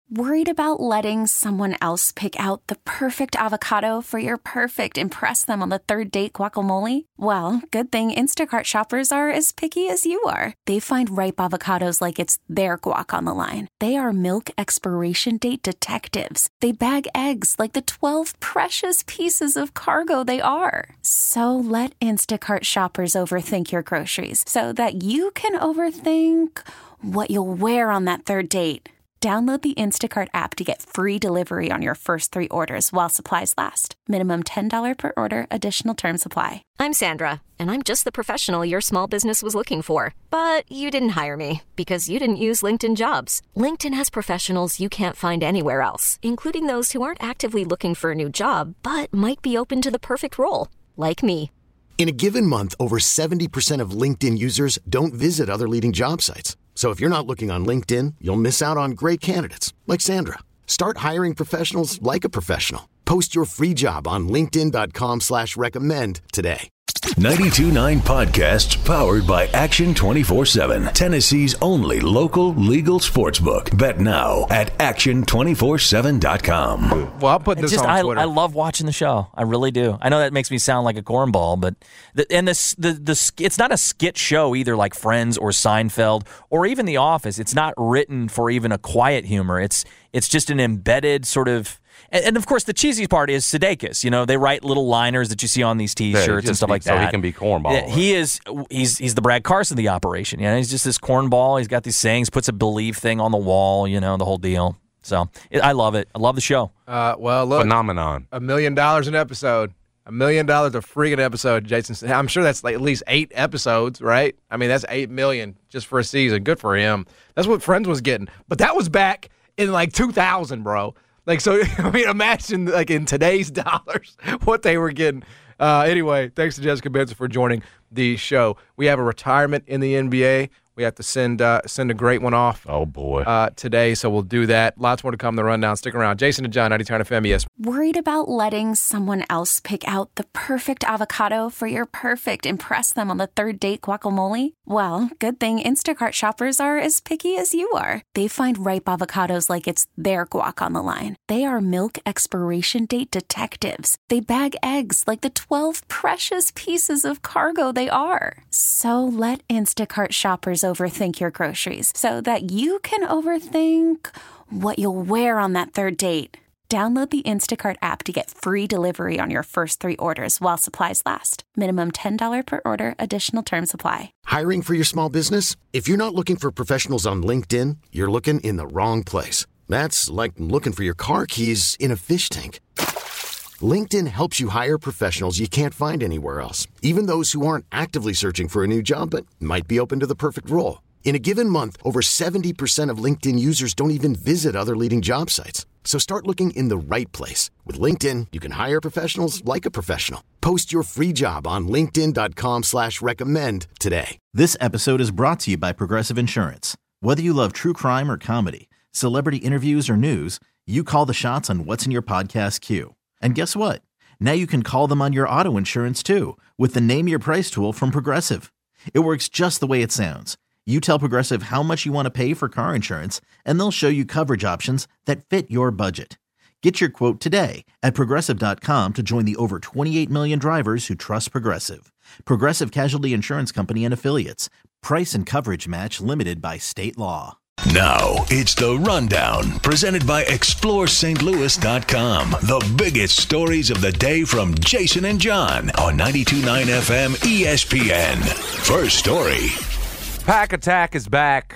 Worried about letting someone else pick out the perfect avocado for your perfect impress them on the third date guacamole? Well, good thing Instacart shoppers are as picky as you are. They find ripe avocados like it's their guac on the line. They are milk expiration date detectives. They bag eggs like the 12 precious pieces of cargo they are. So let Instacart shoppers overthink your groceries so that you can overthink what you'll wear on that third date. Download the Instacart app to get free delivery on your first 3 orders while supplies last. Minimum $10 per order. Additional terms apply. I'm Sandra, and I'm just the professional your small business was looking for. But you didn't hire me because you didn't use LinkedIn Jobs. LinkedIn has professionals you can't find anywhere else, including those who aren't actively looking for a new job, but might be open to the perfect role, like me. In a given month, over 70% of LinkedIn users don't visit other leading job sites. So if you're not looking on LinkedIn, you'll miss out on great candidates like Sandra. Start hiring professionals like a professional. Post your free job on linkedin.com/recommend today. 92.9 Podcasts powered by Action 24/7. Tennessee's only local legal sports book. Bet now at action247.com. Well, I'll put this on Twitter. I love watching the show. I really do. I know that makes me sound like a cornball, but it's not a skit show either, like Friends or Seinfeld or even The Office. It's not written for even a quiet humor. It's just an embedded sort of. And of course, the cheesy part is Sudeikis. You know, they write little liners that you see on these T-shirts and stuff like that. So he can be cornball. Yeah, he's the Brad Carson of the operation. You know, he's just this cornball. He's got these sayings, puts a believe thing on the wall. You know, the whole deal. So I love it. I love the show. Well, look, phenomenon. $1 million an episode. $1 million a freaking episode, Jason. I'm sure that's like at least 8 episodes, right? I mean, that's $8 million just for a season. Good for him. That's what Friends was getting. But that was back in like 2000, bro. Like, so, I mean, imagine, like, in today's dollars, what they were getting. Anyway, thanks to Jessica Benson for joining the show. We have a retirement in the NBA. We have to send a great one off. Oh, boy. Today, so we'll do that. Lots more to come in the rundown. Stick around. Jason and John, 92.9 FM, yes. Worried about letting someone else pick out the perfect avocado for your perfect impress them on the third date guacamole? Well, good thing Instacart shoppers are as picky as you are. They find ripe avocados like it's their guac on the line. They are milk expiration date detectives. They bag eggs like the 12 precious pieces of cargo they are. So let Instacart shoppers overthink your groceries so that you can overthink what you'll wear on that third date. Download the Instacart app to get free delivery on your first 3 orders while supplies last. Minimum $10 per order. Additional terms apply. Hiring for your small business? If you're not looking for professionals on LinkedIn, you're looking in the wrong place. That's like looking for your car keys in a fish tank. LinkedIn helps you hire professionals you can't find anywhere else, even those who aren't actively searching for a new job but might be open to the perfect role. In a given month, over 70% of LinkedIn users don't even visit other leading job sites. So start looking in the right place. With LinkedIn, you can hire professionals like a professional. Post your free job on linkedin.com/recommend today. This episode is brought to you by Progressive Insurance. Whether you love true crime or comedy, celebrity interviews or news, you call the shots on what's in your podcast queue. And guess what? Now you can call them on your auto insurance too with the Name Your Price tool from Progressive. It works just the way it sounds. You tell Progressive how much you want to pay for car insurance, and they'll show you coverage options that fit your budget. Get your quote today at Progressive.com to join the over 28 million drivers who trust Progressive. Progressive Casualty Insurance Company and Affiliates. Price and coverage match limited by state law. Now, it's The Rundown, presented by ExploreSt.Louis.com. The biggest stories of the day from Jason and John on 92.9 FM ESPN. First story. Pack Attack is back,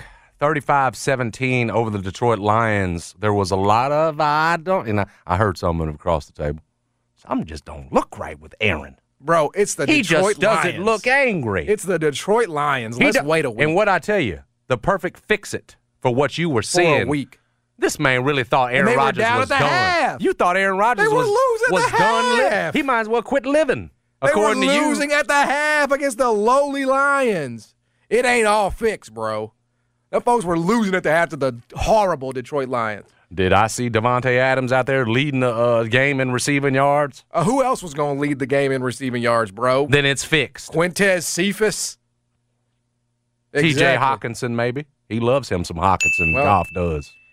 35-17 over the Detroit Lions. There was a lot of, I heard someone across the table, some just don't look right with Aaron. Bro, it's the He Detroit just Lions. doesn't look angry. It's the Detroit Lions. Let's wait a week. And what I tell you, the perfect fix-it for what you were seeing. For a week. This man really thought Aaron Rodgers was done. Half. You thought Aaron Rodgers was done. He might as well quit living, according to you. They were losing at the half against the lowly Lions. It ain't all fixed, bro. Them folks were losing at the half to the horrible Detroit Lions. Did I see Devontae Adams out there leading the game in receiving yards? Who else was going to lead the game in receiving yards, bro? Then it's fixed. Quintez Cephas. T.J. Hawkinson, maybe. He loves him some Hawkinson. Goff does.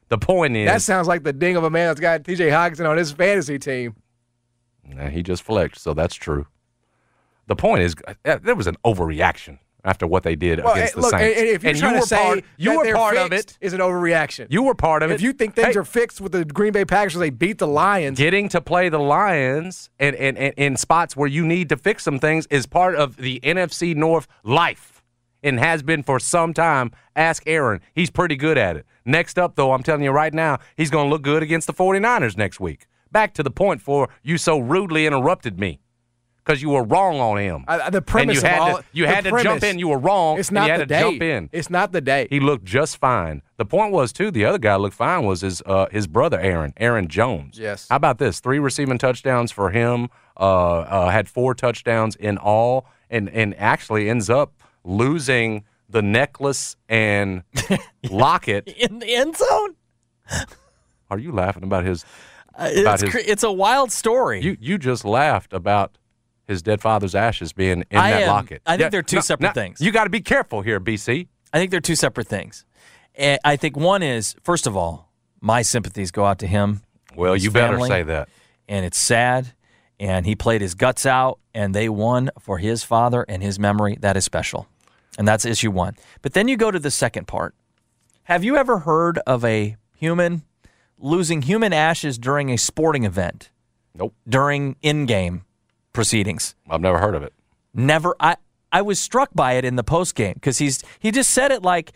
The point is, That sounds like the ding of a man that's got T.J. Hockenson on his fantasy team. he just flexed, so that's true. The point is, there was an overreaction after what they did against the Saints. And if you're trying to say you were part of it, is an overreaction. You were part of it. If you think things are fixed with the Green Bay Packers, they beat the Lions. Getting to play the Lions and in spots where you need to fix some things is part of the NFC North life and has been for some time. Ask Aaron. He's pretty good at it. Next up, though, I'm telling you right now, he's going to look good against the 49ers next week. Back to the point for you so rudely interrupted me. Because you were wrong on him. The premise and you had to jump in. You were wrong. It's not and you the had to day. jump in. It's not the day. He looked just fine. The point was, too, the other guy looked fine was his brother, Aaron Jones. Yes. How about this? 3 receiving touchdowns for him. Had 4 touchdowns in all, and actually ends up losing the necklace and locket. In the end zone? Are you laughing about his? It's a wild story. You just laughed about his dead father's ashes being in that locket. I think they're two separate things. You got to be careful here, BC. I think they're two separate things. And I think one is, first of all, my sympathies go out to him. Well, his you better family, say that. And it's sad. And he played his guts out, and they won for his father and his memory. That is special. And that's issue 1. But then you go to the second part. Have you ever heard of a human losing human ashes during a sporting event? Nope. During in-game proceedings? I've never heard of it. Never. I was struck by it in the postgame because he just said it like,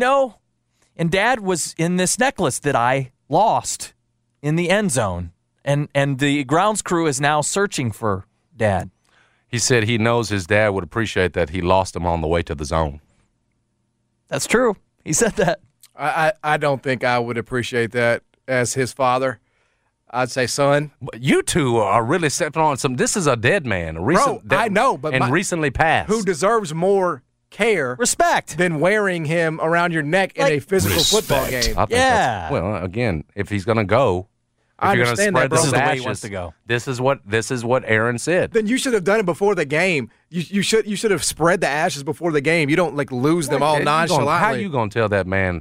and Dad was in this necklace that I lost in the end zone, and the grounds crew is now searching for Dad. He said he knows his dad would appreciate that he lost him on the way to the zone. That's true. He said that. I don't think I would appreciate that as his father. I'd say, son. You two are really stepping on some. This is a dead man. I know, but recently passed. Who deserves more care, respect, than wearing him around your neck in a physical football game? Yeah. Well, again, if he's going to go, if you're going to spread this is those the way ashes, he wants to go. This is what Aaron said. Then you should have done it before the game. You should have spread the ashes before the game. You don't lose them all nonchalantly. How are you going to tell that man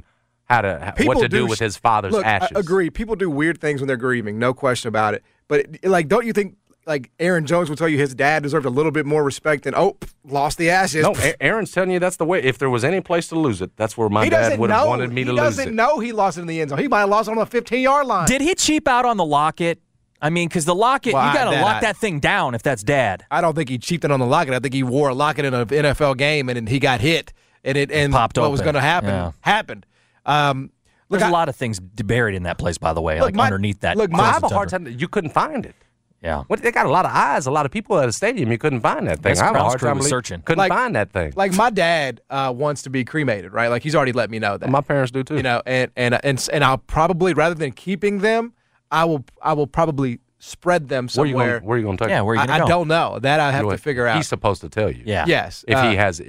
what to do with his father's ashes? I agree. People do weird things when they're grieving, no question about it. But don't you think Aaron Jones will tell you his dad deserved a little bit more respect than lost the ashes? No, Aaron's telling you that's the way. If there was any place to lose it, that's where my dad would have wanted me to lose it. He doesn't know he lost it in the end zone. He might have lost it on the 15-yard line. Did he cheap out on the locket? I mean, because the locket, you got to lock that thing down if that's Dad. I don't think he cheaped it on the locket. I think he wore a locket in an NFL game and he got hit and popped what open. was going to happen happened. There's a lot of things buried in that place, by the way, underneath that. Look, I have a hard time. You couldn't find it. Yeah. They got a lot of eyes, a lot of people at a stadium. You couldn't find that thing. I have a hard time searching. Couldn't find that thing. Like my dad wants to be cremated, right? Like he's already let me know that. My parents do too. And I'll probably, rather than keeping them, I will probably spread them somewhere. Where are you going to take them? Yeah, where are you going to go? I don't know. That I have to figure out. He's supposed to tell you. Yeah. Yes. If he has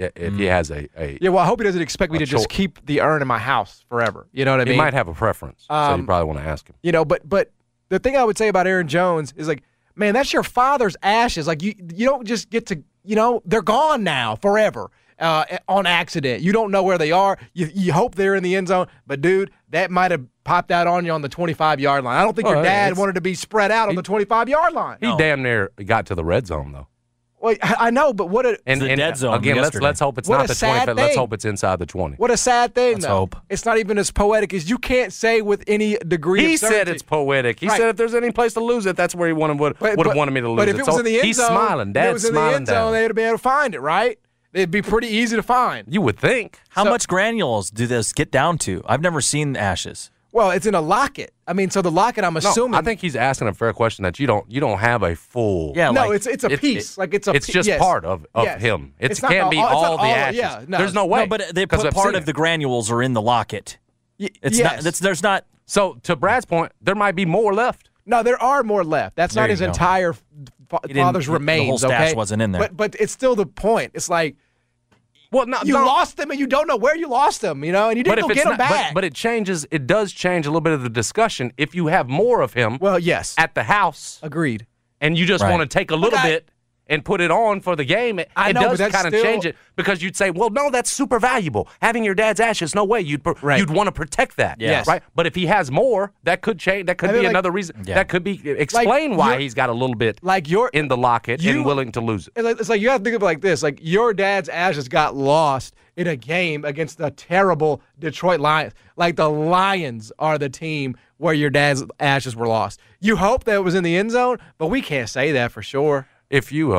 a yeah, well, I hope he doesn't expect me to just keep the urn in my house forever. You know what I mean? He might have a preference, so you probably want to ask him. But the thing I would say about Aaron Jones is man, that's your father's ashes. You don't just get to, they're gone now forever on accident. You don't know where they are. You hope they're in the end zone. But, dude, that might have popped out on you on the 25-yard line. I don't think your dad wanted to be spread out on the 25-yard line. He damn near got to the red zone, though. Well, I know, but what a the dead zone again. Let's hope it's not the 20. Let's hope it's inside the 20. What a sad thing, Let's though. hope. It's not even as poetic as you can't say with any degree He of certainty. said it's poetic. He said if there's any place to lose it, that's where he would have wanted me to lose it. But if it was in the end he's zone, smiling. Dad's smiling down. They would have been able to find it, right? It'd be pretty easy to find. You would think. How much granules do this get down to? I've never seen ashes. Well, it's in a locket. I mean, so the locket, I'm assuming. I think he's asking a fair question that you don't have a full. Yeah, no, it's a piece. It's just part of him. It can't be all the ashes. Yeah, no. There's no way. No, but they put part of the granules are in the locket. It's not. There's not. So to Brad's point, there might be more left. No, there are more left. That's There not you his go. entire father's remains. The whole stash okay? wasn't in there. But it's still the point. It's like. Well, no, you lost them and you don't know where you lost them, and you didn't go get them back. But it does change a little bit of the discussion if you have more of him. Well, yes. At the house. Agreed. And you just want to take a little bit and put it on for the game, it does kind of change it because you'd say, well, no, that's super valuable. Having your dad's ashes, no way. You'd want to protect that. Yes. Right? But if he has more, that could change. That could be another reason. Yeah. That could be explain why he's got a little bit in the locket and willing to lose it. It's like you have to think of it like this. Like your dad's ashes got lost in a game against the terrible Detroit Lions. Like the Lions are the team where your dad's ashes were lost. You hope that it was in the end zone, but we can't say that for sure. If you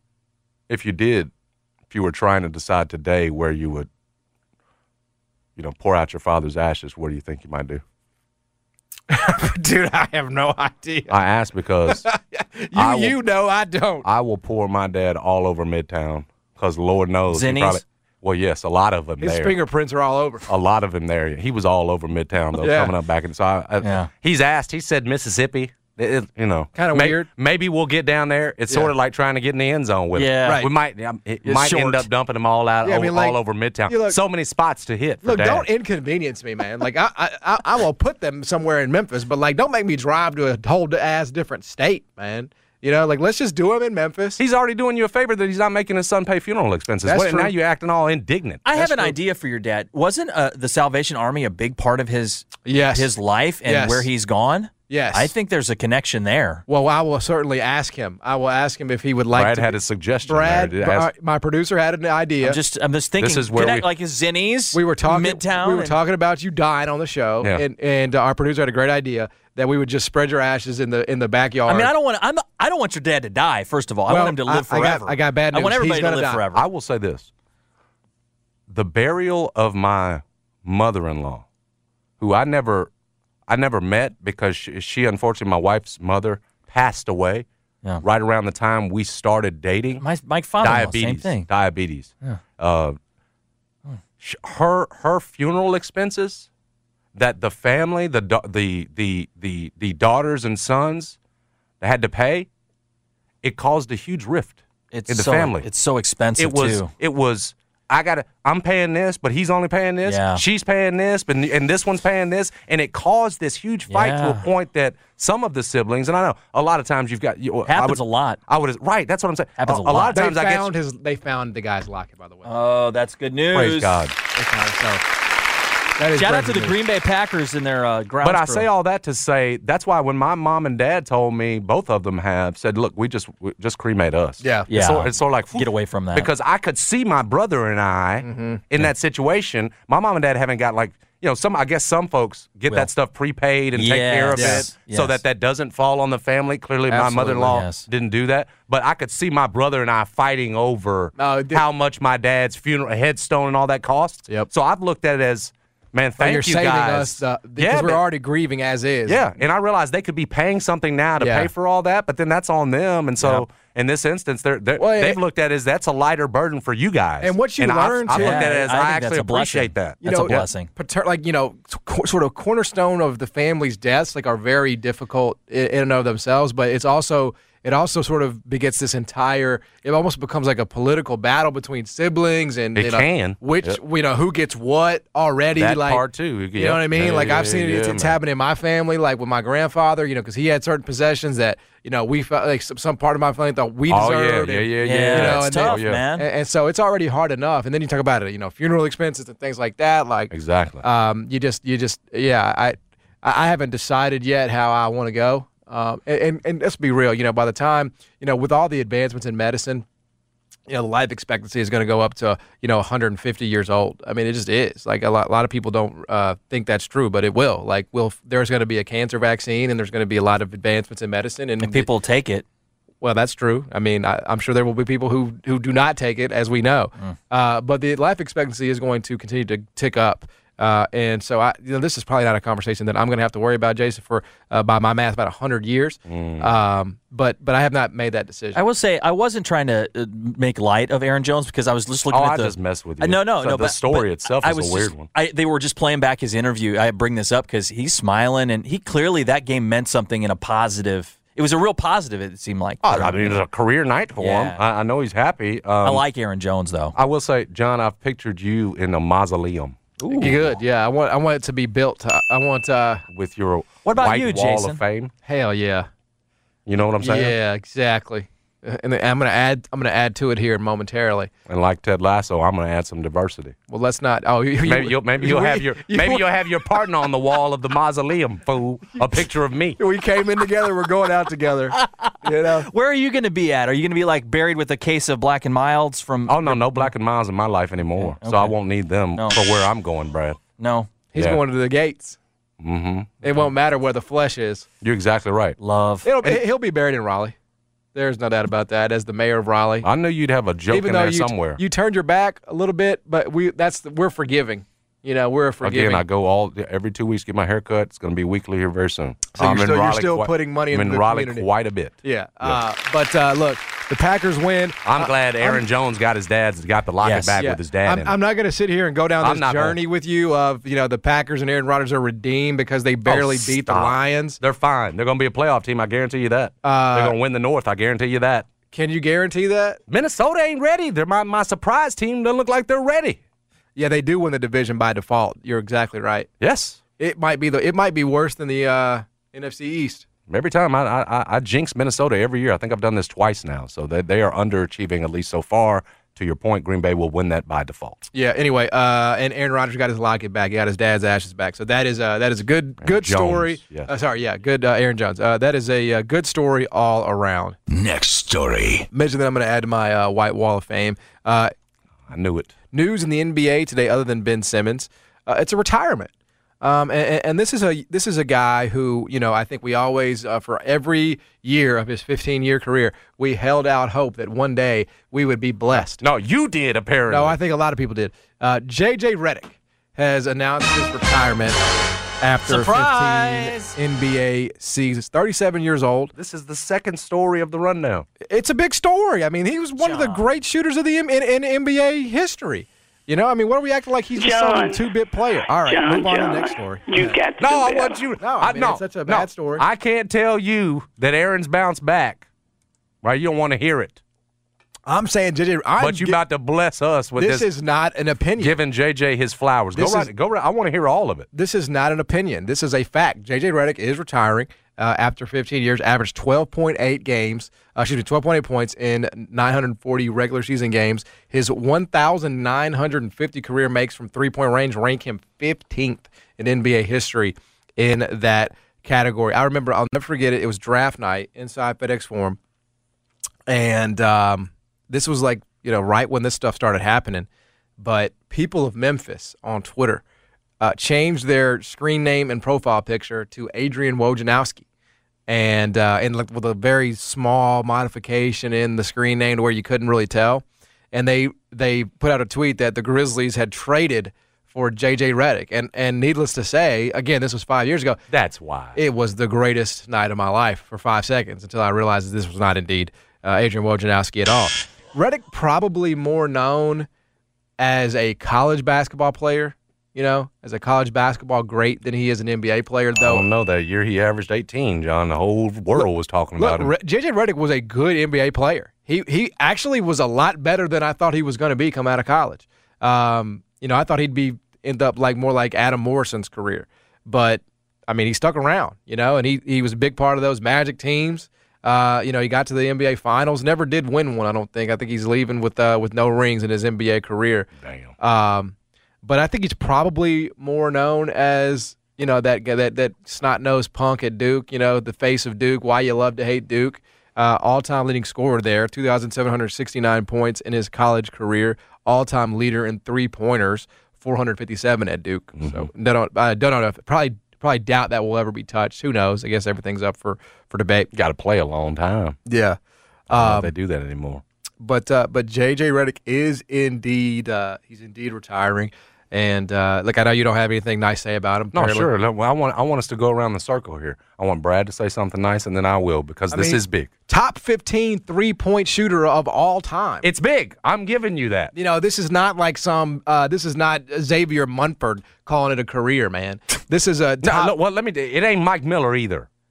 were trying to decide today where you would, pour out your father's ashes, what do you think you might do? Dude, I have no idea. I asked because I don't. I will pour my dad all over Midtown because Lord knows. Zinnies? Well, yes, a lot of them His there. fingerprints are all over. A lot of him there. He was all over Midtown, though, coming up back. And so he's asked. He said Mississippi. Kind of weird. Maybe we'll get down there. It's sort of like trying to get in the end zone with him. Right. We might end up dumping them all out all over Midtown. So many spots to hit. Look, don't inconvenience me, man. Like I will put them somewhere in Memphis, but like don't make me drive to a whole ass different state, man. Let's just do him in Memphis. He's already doing you a favor that he's not making his son pay funeral expenses. That's true. Now you're acting all indignant. I have an idea for your dad. Wasn't the Salvation Army a big part of his life and where he's gone? Yes. I think there's a connection there. Well, I will certainly ask him. I will ask him if he would like Brad to. had a suggestion. My producer had an idea. I'm just thinking. This is where like his Zinnies. We were talking Midtown. We were talking about you dying on the show, and our producer had a great idea that we would just spread your ashes in the backyard. I mean, I don't want your dad to die. First of all, I want him to live forever. I got bad news. I want everybody He's to live die. forever. I will say this: the burial of my mother-in-law, who I never met because she unfortunately, my wife's mother, passed away right around the time we started dating. My father-in-law, same thing. Diabetes. Yeah. Her funeral expenses that the family, the daughters and sons had to pay, it caused a huge rift in the family. It's so expensive too. It was. I'm paying this, but he's only paying this. Yeah. She's paying this, and this one's paying this, and it caused this huge fight to a point that some of the siblings, and I know a lot of times you've got happens a lot. Right, that's what I'm saying. Happens a lot of times they found the guy's locket, by the way. Oh, that's good news. Praise God. Shout out to the Green Bay Packers in their grounds. But I say all that to say that's why when my mom and dad told me, both of them have said, "Look, we just cremate us." Yeah. It's sort of like get away from that because I could see my brother and I in that situation. My mom and dad haven't got I guess some folks get that stuff prepaid and take care of it so that doesn't fall on the family. Clearly, my mother-in-law didn't do that. But I could see my brother and I fighting over how much my dad's funeral headstone and all that costs. Yep. So I've looked at it as, man, thank you're you saving guys. us because we're already grieving as is. Yeah, and I realized they could be paying something now to pay for all that, but then that's on them. And so in this instance, they've looked at it as that's a lighter burden for you guys. And what you learn, I've looked at it as I that's actually a blessing. appreciate that. That's a blessing. Sort of cornerstone of the family's deaths are very difficult in and of themselves, but it also sort of begets this entire. It almost becomes like a political battle between siblings, and who gets what already. That like part too. You know what I mean? I've seen it's happened in my family, like with my grandfather. Because he had certain possessions that we felt like some part of my family thought we deserved. Yeah. It's tough, man. And so it's already hard enough, and then you talk about it. Funeral expenses and things like that. Like exactly. I haven't decided yet how I want to go. And let's be real, by the time, with all the advancements in medicine, the life expectancy is going to go up to, 150 years old. I mean, it just is. Like a lot of people don't think that's true, but it will. Like, there's going to be a cancer vaccine, and there's going to be a lot of advancements in medicine, and people take it. Well, that's true. I mean, I'm sure there will be people who do not take it, as we know. But the life expectancy is going to continue to tick up. And so this is probably not a conversation that I'm going to have to worry about, Jason, for by my math, about 100 years. But I have not made that decision. I will say I wasn't trying to make light of Aaron Jones because I was just looking at the. I just messed with you. No. The story itself is a weird one. They were just playing back his interview. I bring this up because he's smiling, and he clearly that game meant something in a positive. It was a real positive, it seemed like. I mean, it was a career night for him. I know he's happy. I like Aaron Jones, though. I will say, John, I've pictured you in a mausoleum. Ooh. Good, yeah. I want it to be built. I want with your what about white you, wall Jason? of fame. Hell yeah. You know what I'm saying? Yeah, exactly. And I'm gonna add to it here momentarily. And like Ted Lasso, I'm going to add some diversity. Well, let's not. Oh, Maybe you'll have your partner on the wall of the mausoleum, fool. A picture of me. We came in together. We're going out together. You know. Where are you going to be at? Are you going to be like buried with a case of Black and Milds from? Oh no Black and Milds in my life anymore. Okay. So I won't need them for where I'm going, Brad. No. He's going to the gates. Mm-hmm. It won't matter where the flesh is. You're exactly right. Love. He'll be buried in Raleigh. There's no doubt about that. As the mayor of Raleigh, I knew you'd have a joke even in though there somewhere. You turned your back a little bit, but we're forgiving. You know, we're forgiving. Again, I go every 2 weeks get my hair cut. It's going to be weekly here very soon. So you're still putting money into the Raleigh community. quite a bit. Yeah. But look, the Packers win. I'm glad Aaron Jones got the locket back with his dad. I'm not going to sit here and go down this journey with you of the Packers and Aaron Rodgers are redeemed because they barely beat the Lions. They're fine. They're going to be a playoff team. I guarantee you that. They're going to win the North. I guarantee you that. Can you guarantee that? Minnesota ain't ready. They're my surprise team. Doesn't look like they're ready. Yeah, they do win the division by default. You're exactly right. Yes. It might be worse than the NFC East. Every time I jinx Minnesota every year. I think I've done this twice now. So they are underachieving, at least so far. To your point, Green Bay will win that by default. Yeah. Anyway, and Aaron Rodgers got his locket back. He got his dad's ashes back. So that is a good story. Yes. Good Aaron Jones. That is a good story all around. Next story. Mention that I'm going to add to my White Wall of Fame. I knew it. News in the NBA today, other than Ben Simmons, it's a retirement. And this is a guy who, I think we always, for every year of his 15-year career, we held out hope that one day we would be blessed. No, you did, apparently. No, I think a lot of people did. J.J. Redick has announced his retirement after 15 NBA seasons. 37 years old. This is the second story of the rundown. It's a big story. I mean, he was one of the great shooters of in NBA history. What are we acting like he's just some two-bit player? All right, move on to the next story. I want you. No, it's such a bad story. I can't tell you that Aaron's bounced back. Right? You don't want to hear it. I'm saying JJ. But you're about to bless us with this. This is not an opinion. Giving JJ his flowers. Go right. I want to hear all of it. This is not an opinion. This is a fact. JJ Redick is retiring after 15 years. Averaged 12.8 points in 940 regular season games. His 1,950 career makes from three-point range rank him 15th in NBA history in that category. I remember. I'll never forget it. It was draft night inside FedEx Forum, and this was right when this stuff started happening. But people of Memphis on Twitter changed their screen name and profile picture to Adrian Wojnarowski. And with a very small modification in the screen name to where you couldn't really tell. And they put out a tweet that the Grizzlies had traded for J.J. Redick. And needless to say, again, this was 5 years ago. That's why. It was the greatest night of my life for 5 seconds until I realized that this was not indeed Adrian Wojnarowski at all. Redick probably more known as a college basketball player, as a college basketball great than he is an NBA player, though. I don't know. That year he averaged 18, John. The whole world was talking about him. J.J. Redick was a good NBA player. He actually was a lot better than I thought he was going to be coming out of college. I thought he'd end up more like Adam Morrison's career. But, I mean, he stuck around, and he was a big part of those Magic teams. He got to the NBA Finals. Never did win one, I don't think. I think he's leaving with no rings in his NBA career. Damn. But I think he's probably more known as, that snot-nosed punk at Duke, the face of Duke, why you love to hate Duke. All-time leading scorer there, 2,769 points in his college career. All-time leader in three-pointers, 457 at Duke. Mm-hmm. So I don't know. Probably doubt that will ever be touched. Who knows? I guess everything's up for debate. Got to play a long time. Yeah. I don't know if they do that anymore. But J.J. Redick is indeed he's indeed retiring. And I know you don't have anything nice to say about him. No, sure. No, I want us to go around the circle here. I want Brad to say something nice, and then I will, because this is big. Top 15 three-point shooter of all time. It's big. I'm giving you that. This is not like this is not Xavier Munford calling it a career, man. This is a top. It ain't Mike Miller either.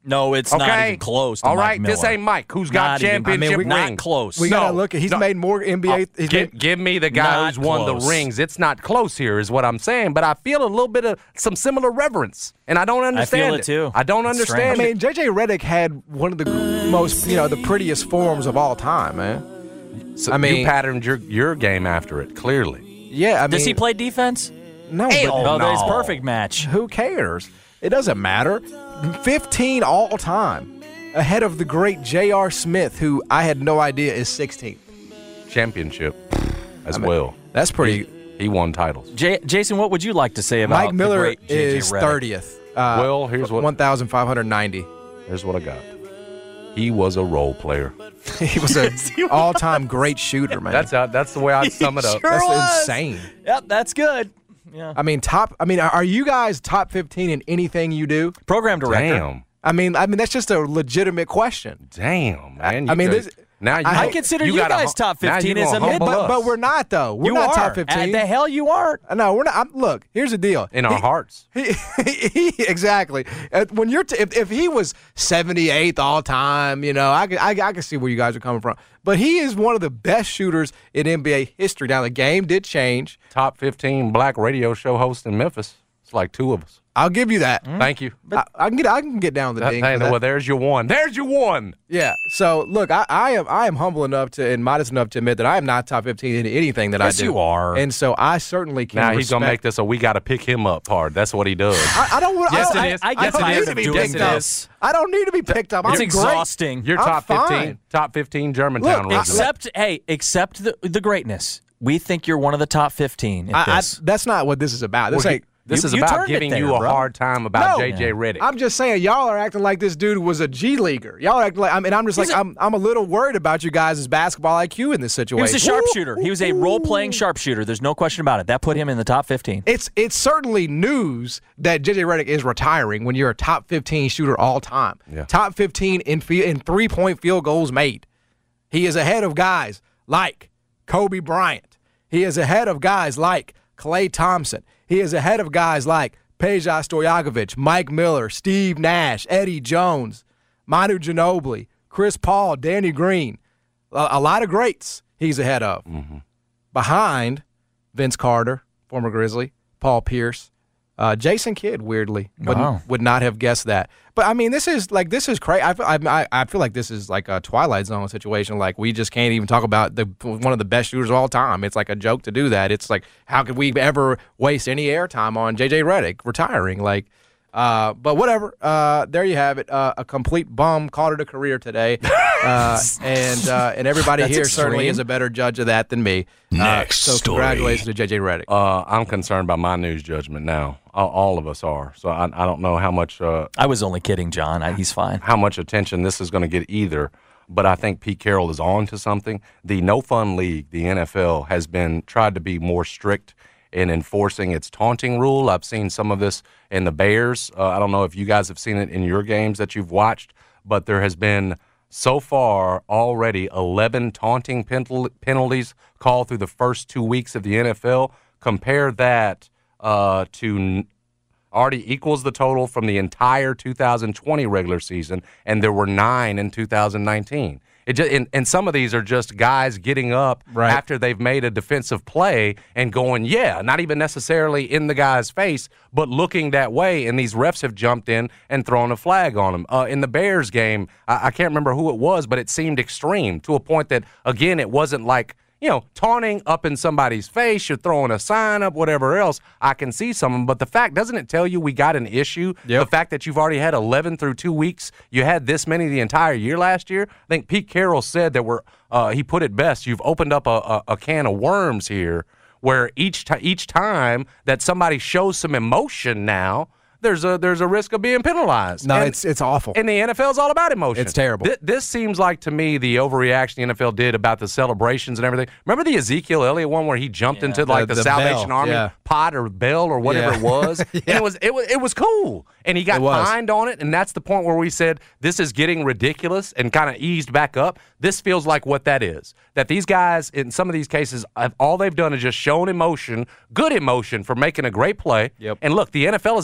No, it's not even close to All Mike right, Miller. this ain't Mike, who's got championship rings. Not close. We got to look at he's made more NBA. Give me the guy who's won the rings. It's not close here is what I'm saying, but I feel a little bit of some similar reverence, and I don't understand I feel it too. I don't understand I mean, J.J. Redick had one of the most, the prettiest forms of all time, man. So you patterned your game after it, clearly. Yeah, I mean, does he play defense? No, That's his perfect match. Who cares? It doesn't matter. 15 all time, ahead of the great J.R. Smith, who I had no idea is 16th. Championship as well. That's pretty. He won titles. Jason, what would you like to say about Mike Miller the great J.J. is Redick? 30th. Well, here's what 1,590. Here's what I got. He was a role player. He was an all-time great shooter, man. That's the way I'd sum it up. Sure That's was. insane. Yep, that's good. Yeah. I mean, are you guys top 15 in anything you do? Program director. Damn. I mean, that's just a legitimate question. Damn, man. I consider you guys top 15 as a mid. But we're not, though. We're not top 15. The hell you aren't. No, we're not. Look, here's the deal. In our hearts. Exactly. When you're if he was 78th all time, I can see where you guys are coming from. But he is one of the best shooters in NBA history. Now, the game did change. Top 15 black radio show host in Memphis. It's like two of us. I'll give you that. Thank you. I can get down the ding. Well, there's your one. There's your one. Yeah. So look, I am humble enough to and modest enough to admit that I am not top 15 in anything that I do. Yes, you are. And so I certainly can. Now he's gonna make this a we got to pick him up part. That's what he does. I don't want. Yes, I, it is. I I get don't tired need of to be doing picked up. this. I don't need to be picked up. It's I'm exhausting. You're I'm top 15. fine. Top 15 Germantown resident. Accept the greatness. We think you're one of the top 15 at this. That's not what this is about. This is you about turned it giving there, you a bro. hard time about No. J.J. Redick. I'm just saying, y'all are acting like this dude was a G leaguer. Y'all are acting like, I'm just I'm a little worried about you guys' basketball IQ in this He situation. was a sharpshooter. He was a role-playing sharpshooter. There's no question about it. That put him in the top 15. It's certainly news that J.J. Redick is retiring when you're a top 15 shooter all time. Yeah. Top 15 in 3-point field goals made. He is ahead of guys like Kobe Bryant. He is ahead of guys like Klay Thompson. He is ahead of guys like Peja Stojakovic, Mike Miller, Steve Nash, Eddie Jones, Manu Ginobili, Chris Paul, Danny Green. A lot of greats he's ahead of. Mm-hmm. Behind Vince Carter, former Grizzly, Paul Pierce, Jason Kidd, weirdly, would not have guessed that. But I mean, this is crazy. I feel like this is like a Twilight Zone situation. Like we just can't even talk about one of the best shooters of all time. It's like a joke to do that. It's like, how could we ever waste any airtime on J.J. Redick retiring? Like, but whatever. There you have it. A complete bum called it a career today, and everybody That's here extreme. certainly is a better judge of that than me. Next so story. congratulations to J.J. Redick. I'm concerned about my news judgment now. All of us are. So I don't know how much I was only kidding, John. He's fine. how much attention this is going to get either. But I think Pete Carroll is on to something. The No Fun League, the NFL, has been tried to be more strict in enforcing its taunting rule. I've seen some of this in the Bears. I don't know if you guys have seen it in your games that you've watched, but there has been so far already 11 taunting penalties called through the first 2 weeks of the NFL. Compare that to already equals the total from the entire 2020 regular season, and there were 9 in 2019. And some of these are just guys getting up after they've made a defensive play and going, not even necessarily in the guy's face, but looking that way, and these refs have jumped in and thrown a flag on them. In the Bears game, I can't remember who it was, but it seemed extreme to a point that, again, it wasn't like, taunting up in somebody's face, you're throwing a sign up, whatever else. I can see some of them, but the fact, doesn't it tell you we got an issue? Yep. The fact that you've already had 11 through 2 weeks, you had this many the entire year last year. I think Pete Carroll said that he put it best, you've opened up a can of worms here, where each time that somebody shows some emotion now, there's a risk of being penalized. No, it's awful. And the NFL is all about emotion. It's terrible. This seems like, to me, the overreaction the NFL did about the celebrations and everything. Remember the Ezekiel Elliott one where he jumped into like the Salvation bell. Army pot or bell or whatever it was? And it was cool. And he got fined on it, and that's the point where we said this is getting ridiculous and kind of eased back up. This feels like what that is. That these guys, in some of these cases, all they've done is just shown emotion, good emotion for making a great play. Yep. And look, the NFL is about that.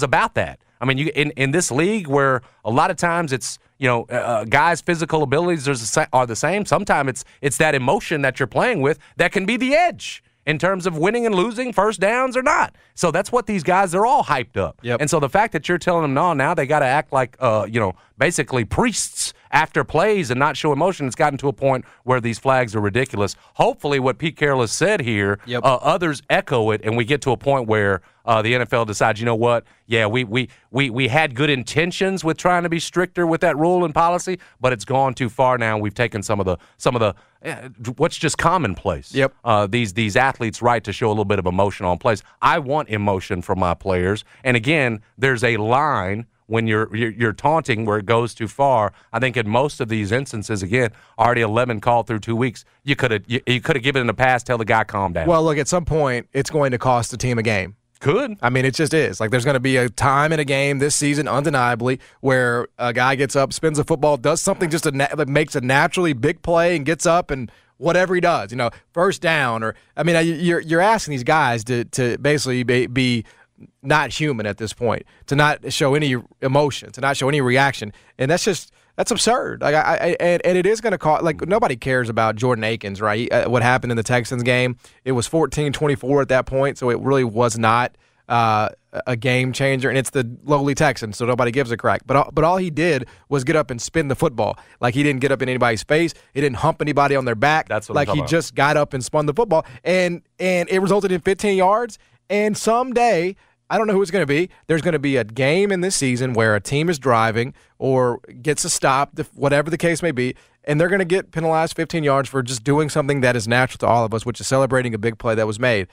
that. I mean, in this league where a lot of times it's, guys' physical abilities are the same. Sometimes it's that emotion that you're playing with that can be the edge in terms of winning and losing, first downs or not. So that's what these guys, they're all hyped up. Yep. And so the fact that you're telling them, no, now they got to act like, basically priests after plays and not show emotion, it's gotten to a point where these flags are ridiculous. Hopefully what Pete Carroll has said here, others echo it, and we get to a point where the NFL decides, you know what, yeah, we had good intentions with trying to be stricter with that rule and policy, but it's gone too far now. We've taken some of the what's just commonplace. Yep. These athletes' right to show a little bit of emotion on plays. I want emotion from my players, and again, there's a line when you're taunting where it goes too far. I think in most of these instances, again, already 11 called through 2 weeks, you could have given it in the past, tell the guy calm down. Well, look, at some point, it's going to cost the team a game. Could. I mean, it just is. Like, there's going to be a time in a game this season, undeniably, where a guy gets up, spins a football, does something just that makes a naturally big play and gets up and whatever he does, first down. Or, I mean, you're asking these guys to basically be not human at this point, to not show any emotion, to not show any reaction. And that's absurd. Like, and it is going to cost. Like, nobody cares about Jordan Akins, right? What happened in the Texans game? It was 14-24 at that point, so it really was not a game changer. And it's the lowly Texans, so nobody gives a crack. But all he did was get up and spin the football. Like, he didn't get up in anybody's face. He didn't hump anybody on their back. That's what like I'm he talking just got up and spun the football, and it resulted in 15 yards. And someday, I don't know who it's going to be. There's going to be a game in this season where a team is driving or gets a stop, whatever the case may be, and they're going to get penalized 15 yards for just doing something that is natural to all of us, which is celebrating a big play that was made.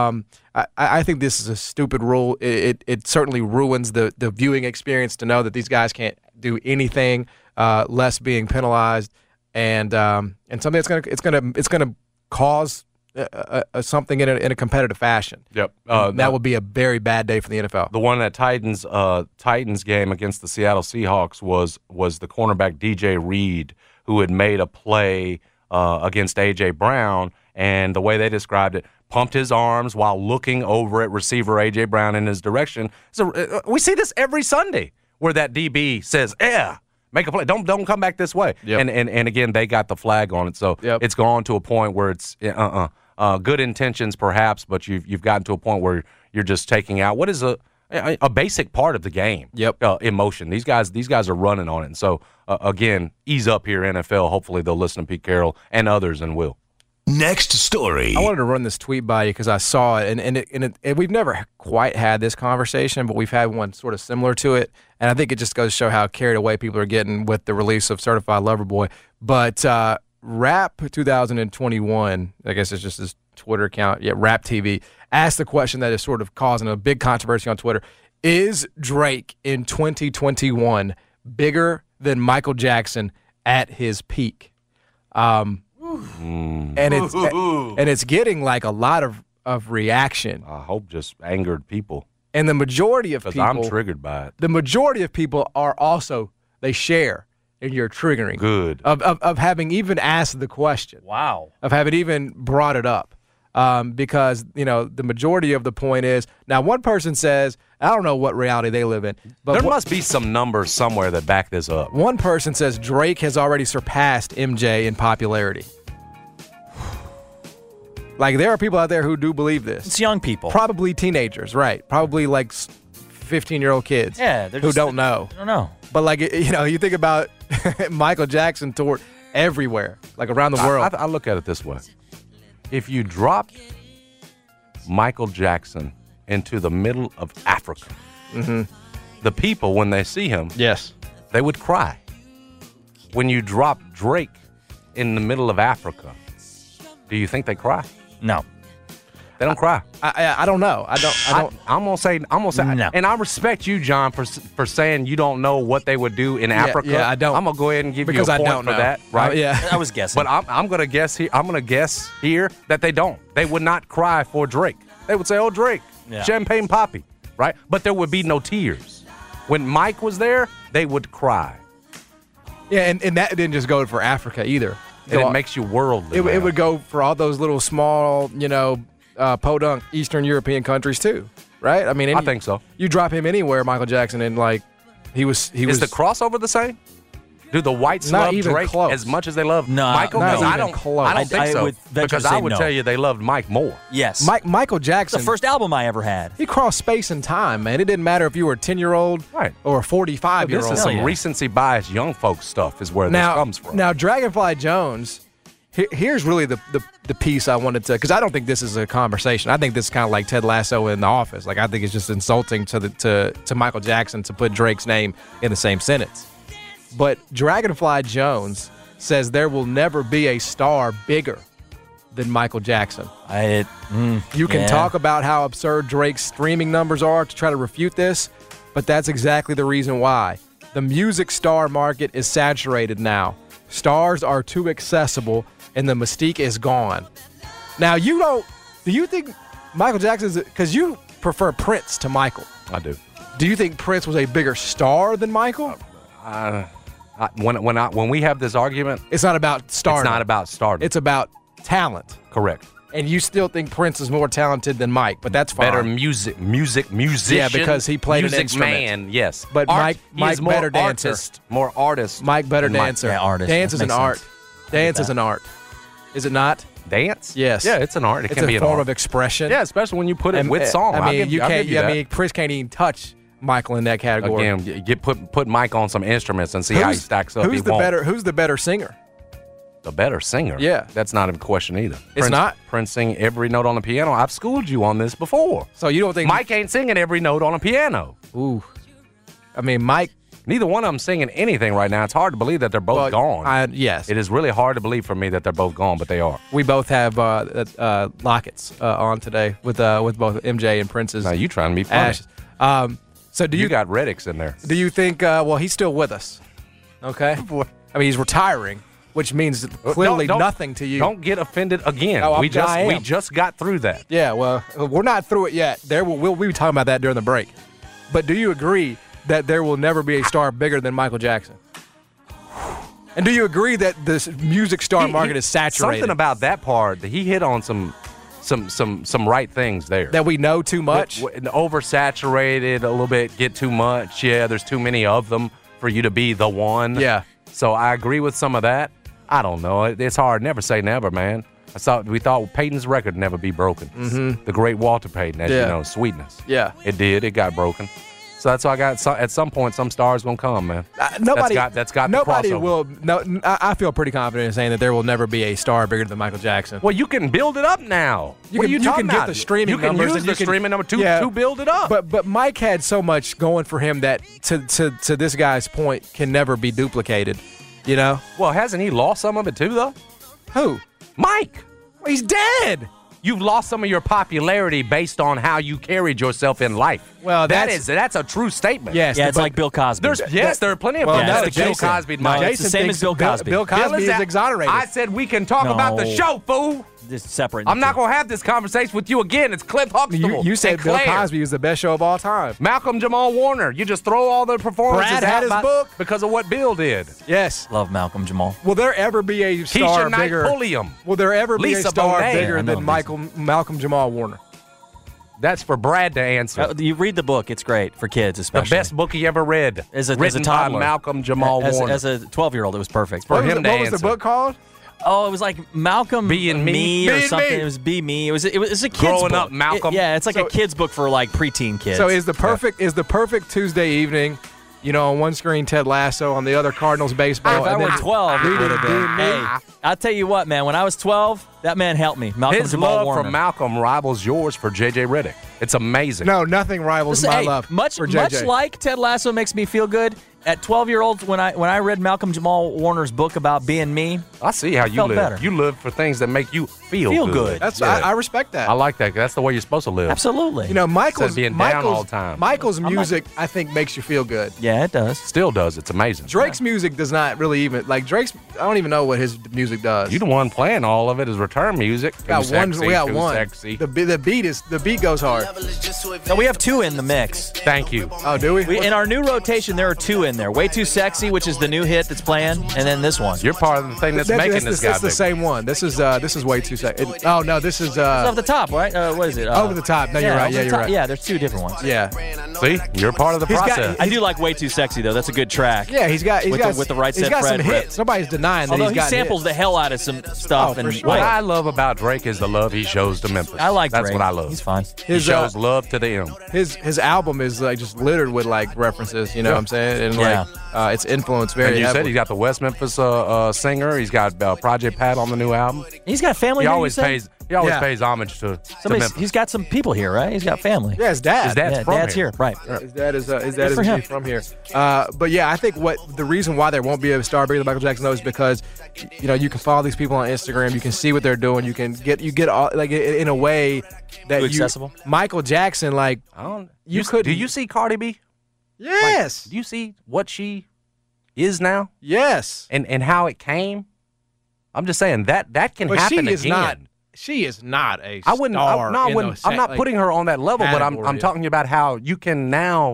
I think this is a stupid rule. It certainly ruins the viewing experience to know that these guys can't do anything less being penalized, and something that's it's going to cause something in a competitive fashion. Yep. That would be a very bad day for the NFL. The one that Titans game against the Seattle Seahawks was the cornerback DJ Reed, who had made a play against A.J. Brown, and the way they described it, pumped his arms while looking over at receiver A.J. Brown in his direction. So we see this every Sunday where that DB says, make a play. Don't come back this way. Yep. And again, they got the flag on it. So It's gone to a point where it's good intentions perhaps, but you've gotten to a point where you're just taking out what is a basic part of the game. Yep. Emotion. These guys are running on it. And so again, ease up here, NFL. Hopefully they'll listen to Pete Carroll and others, and will. Next story. I wanted to run this tweet by you because I saw it, and we've never quite had this conversation, but we've had one sort of similar to it, and I think it just goes to show how carried away people are getting with the release of Certified Lover Boy. But Rap 2021, I guess it's just his Twitter account, Rap TV, asked the question that is sort of causing a big controversy on Twitter: is Drake in 2021 bigger than Michael Jackson at his peak? And it's getting like a lot of reaction. I hope just angered people. And the majority of people, I'm triggered by it. The majority of people are also, they share in your triggering. Good. Of having even asked the question. Wow. Of having even brought it up. Because, the majority of the point is, now one person says, I don't know what reality they live in, but there must be some numbers somewhere that back this up. One person says Drake has already surpassed MJ in popularity. Like, there are people out there who do believe this. It's young people. Probably teenagers, right? Probably like 15-year-old kids. Yeah, who don't know. I don't know. But like, you think about Michael Jackson toured everywhere, like around the world. I look at it this way. If you dropped Michael Jackson into the middle of Africa, the people, when they see him, yes, they would cry. When you drop Drake in the middle of Africa, do you think they cry? No. They don't cry. I don't know. I don't. I'm gonna say. No. And I respect you, John, for saying you don't know what they would do in Africa. Yeah, I don't. I'm gonna go ahead and give because you a point I don't for know. that. Right? I was guessing. But I'm gonna guess here. I'm gonna guess here that they don't. They would not cry for Drake. They would say, "Oh, Drake, Champagne Poppy," right? But there would be no tears. When Mike was there, they would cry. Yeah, and that didn't just go for Africa either. And it makes you worldly. It would go for all those little small, podunk Eastern European countries too. right? I mean, I think so. You drop him anywhere, Michael Jackson, and like he was. Is the crossover the same? Do the whites Not love even Drake close. as much as they love No, Michael? not 'Cause even I don't, close. I don't think I so. would venture Because to I say would no. tell you they loved Mike more. Yes. Michael It's Jackson. the first album I ever had. He crossed space and time, man. It didn't matter if you were a 10-year-old Right. or a 45-year-old. This is some recency bias young folks stuff is where this comes from. Now, Dragonfly Jones, here's really the piece I wanted to, because I don't think this is a conversation. I think this is kind of like Ted Lasso in The Office. Like, I think it's just insulting to Michael Jackson to put Drake's name in the same sentence. But Dragonfly Jones says there will never be a star bigger than Michael Jackson. You can talk about how absurd Drake's streaming numbers are to try to refute this, but that's exactly the reason why. The music star market is saturated now. Stars are too accessible, and the mystique is gone. Now, do you think Michael Jackson's, because you prefer Prince to Michael. I do. Do you think Prince was a bigger star than Michael? When we have this argument, It's not about stardom. it's not about stardom. It's about talent. correct. And you still think Prince is more talented than Mike, but that's fine. Better musician. Yeah, because he played an music instrument. man, yes. But Mike he is more better dancer. More artist. Mike better than Mike. dancer. Yeah, artist. Dance That is an makes art. sense. Dance is an art. Is it not? Dance? Yes. Yeah, it's an art. It It's can be a an form art. of expression. Yeah, especially when you put it And, with song. I mean, you I'll can't. give you I that. mean, Chris can't even touch Michael in that category. Again, put Mike on some instruments and see how he stacks up. Who's the better? Who's the better singer? The better singer? Yeah. That's not a question either. It's not? Prince sing every note on the piano. I've schooled you on this before. So you don't think Mike ain't singing every note on a piano. Ooh, I mean, Mike. Neither one of them singing anything right now. It's hard to believe that they're both gone. Yes, It is really hard to believe for me that they're both gone, but they are. we both have lockets on today with both MJ and Prince's Now you trying to be funny. ashes. So do You you got Reddicks in there. do you think? Well, he's still with us. Okay. I mean, he's retiring, which means clearly Don't- nothing to you. Don't get offended again. Oh, we I am. just got through that. Yeah, well, we're not through it yet. We'll be talking about that during the break. But do you agree that there will never be a star bigger than Michael Jackson? And do you agree that this music star market is saturated? Something about that part, he hit on some right things there. That we know too much? Oversaturated a little bit, get too much. Yeah, there's too many of them for you to be the one. Yeah. So I agree with some of that. I don't know. It's hard. Never say never, man. We thought Payton's record would never be broken. Mm-hmm. The great Walter Payton, as you know, Sweetness. Yeah. It did. It got broken. So that's why I got. At some point, some stars gonna come, man. Nobody. That's got the nobody crossover. will. No, I feel pretty confident in saying that there will never be a star bigger than Michael Jackson. Well, you can build it up now. You What can- are you you talking can get about? the streaming You can numbers use and the you can- streaming number Yeah. to build it up. But Mike had so much going for him that to this guy's point can never be duplicated. You know well, hasn't he lost some of it too, though? who? Mike, He's dead. you've lost some of your popularity based on how you carried yourself in life. Well, that's a true statement. Yes. Yeah, it's but- like Bill Cosby. There are plenty of Well, people no, that Bill Jason- Cosby. no, Mike. it's the same thinks as Bill Cosby. Bill Cosby is out. exonerated. I said we can talk about the No. show, fool. Just separate. I'm not going to have this conversation with you again. It's Cliff Huxtable. you said and Bill Claire. Cosby was the best show of all time. Malcolm Jamal Warner. You just throw all the performances Brad had out his by- book. because of what Bill did. Yes. Love Malcolm Jamal. Will there ever be a star Keisha Knight bigger? Pulliam. Will there ever be Lisa a star Bonet. bigger I know than Lisa. Malcolm Jamal Warner? That's for Brad to answer. You read the book; it's great for kids, The especially. best book he ever read. As a written toddler. by Malcolm Jamal Warner. As a 12-year-old, it was perfect. For What was him the- to what was the answer. book called? Oh, it was like Malcolm Being Me? or Being something. Me. It was Be Me. It was a kids Growing book. Up Malcolm. Yeah, it's like So- a kids book for like preteen kids. So is the perfect Tuesday evening? You know, on one screen Ted Lasso, on the other Cardinals baseball. if I and were then 12, it reading would have been. Being Me. Hey, I'll tell you what, man. When I was 12, that man helped me. Malcolm His Jamal love Warner. for Malcolm rivals yours for J.J. Redick. It's amazing. No, nothing rivals Listen, my hey, love much for JJ. much like Ted Lasso makes me feel good. At 12-year-olds, when I read Malcolm Jamal Warner's book about being me, I see how you felt live. better. You live for things that make you feel good. That's Yeah. I respect that. I like that. That's the way you're supposed to live. absolutely. You know, Instead of being down all the time. Michael's music, I think, makes you feel good. Yeah, it does. Still does. It's amazing. Drake's music does not really even Drake's. I don't even know what his music does. You the one playing all of it is return music. We got Too one. sexy, We got too one. Sexy. The beat goes hard. No, we have two in the mix. Thank you. Oh, do we? In our new rotation, there are two in there. Way Too Sexy, which is the new hit that's playing, and then this one. You're part of the thing that's making this guy It's the big. same one. This is Way Too Sexy. Oh, no, this is... It's off the top, right? What is it? Over the Top. No, you're right. Yeah, you're right. Yeah, there's two different ones. Yeah. See? You're part of the process. I do like Way Too Sexy, though. That's a good track. Yeah, he's got with the Right he's Said got Fred some riff. hits. Nobody's denying that Although he's he got samples hits. the hell out of some stuff. for and sure. What I love about Drake is the love he shows to Memphis. I like That's Drake. what I love. He's fine. He shows love to the M. His album is like just littered with like references, you know what I'm saying? And like it's influenced very And you said heavily. he's got the West Memphis singer. He's got Project Pat on the new album. He's got family. He here, always you said? pays. He always Yeah. pays homage to Memphis. He's got some people here, right? He's got family. Yeah, his dad. His dad's from Dad's here. here, right? His dad is for him. from here. But yeah, I think the reason why there won't be a star bigger than Michael Jackson though is because you can follow these people on Instagram, you can see what they're doing, you get all like in a way that Too accessible. Michael Jackson like Do you see Cardi B? yes Do you see what she is now yes and how it came? I'm just saying that can but happen she is again. not. She is not a I wouldn't. star. I'm not putting her on that level, but I'm category. talking about how you can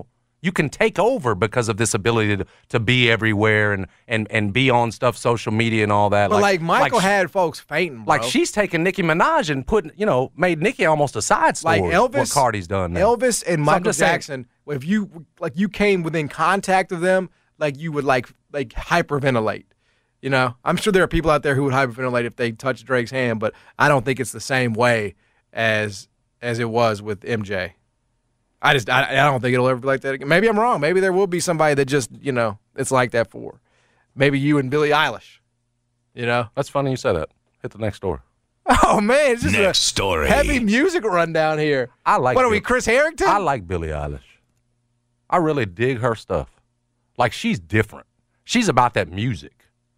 take over because of this ability to be everywhere and be on stuff, social media and all that. But like Michael had folks fainting, bro. Like she's taken Nicki Minaj and made Nicki almost a side story. Like Elvis, what Cardi's done now. Elvis and So I'm Michael just saying- Jackson. If you came within contact of them, like you would like hyperventilate. You know, I'm sure there are people out there who would hyperventilate if they touched Drake's hand, but I don't think it's the same way as it was with MJ. I don't think it'll ever be like that again. Maybe I'm wrong. Maybe there will be somebody that just it's like that for. Maybe you and Billie Eilish. That's funny you said that. Hit the next story. Oh man, it's just Next a story. heavy music rundown here. I like. What are we, Chris Harrington? I like Billie Eilish. I really dig her stuff. Like she's different. She's about that music.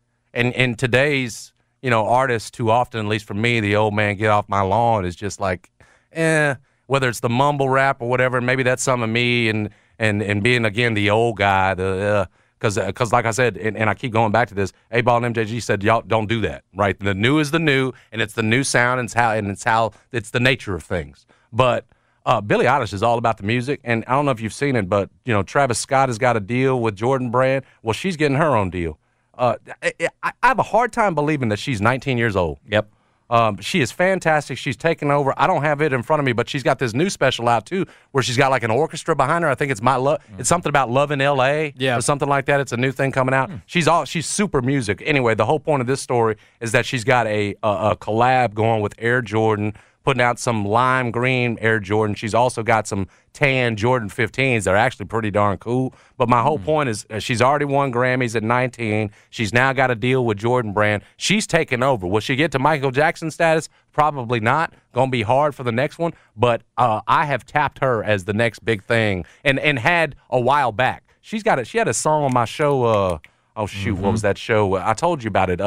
And today's, artists too often, at least for me, the old man get off my lawn is just like, whether it's the mumble rap or whatever, maybe that's some of me and being, again, the old guy, because like I said, and I keep going back to this, A-Ball and MJG said, y'all don't do that, right? The new is the new, and it's the new sound, and it's the nature of things. But Billie Eilish is all about the music, and I don't know if you've seen it, but, Travis Scott has got a deal with Jordan Brand. Well, she's getting her own deal. I have a hard time believing that she's 19 years old. Yep. She is fantastic. She's taken over. I don't have it in front of me, but she's got this new special out, too, where she's got like an orchestra behind her. I think it's My Love. It's something about Love in L.A. or something like that. It's a new thing coming out. She's super music. Anyway, the whole point of this story is that she's got a collab going with Air Jordan, putting out some lime green Air Jordan. She's also got some tan Jordan 15s. They're actually pretty darn cool. But my whole point is she's already won Grammys at 19. She's now got a deal with Jordan Brand. She's taken over. Will she get to Michael Jackson status? Probably not. Going to be hard for the next one. But I have tapped her as the next big thing and had a while back. She had a song on my show. What was that show? I told you about it.